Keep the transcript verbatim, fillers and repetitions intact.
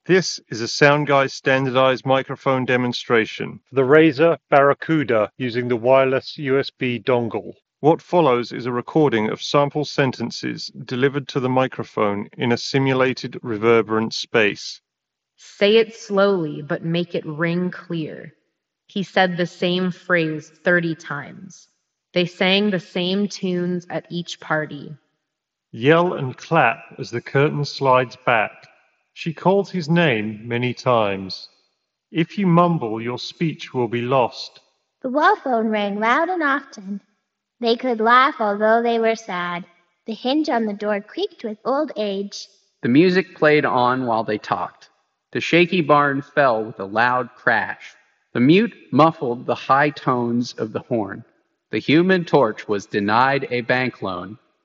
This is a SoundGuy standardized microphone demonstration for the Razer Barracuda using the wireless U S B dongle. What follows is a recording of sample sentences delivered to the microphone in a simulated reverberant space. Say it slowly, but make it ring clear. He said the same phrase thirty times. They sang the same tunes at each party. Yell and clap as the curtain slides back. She calls his name many times. If you mumble, your speech will be lost. The wall phone rang loud and often. They could laugh although they were sad. The hinge on the door creaked with old age. The music played on while they talked. The shaky barn fell with a loud crash. The mute muffled the high tones of the horn. The human torch was denied a bank loan.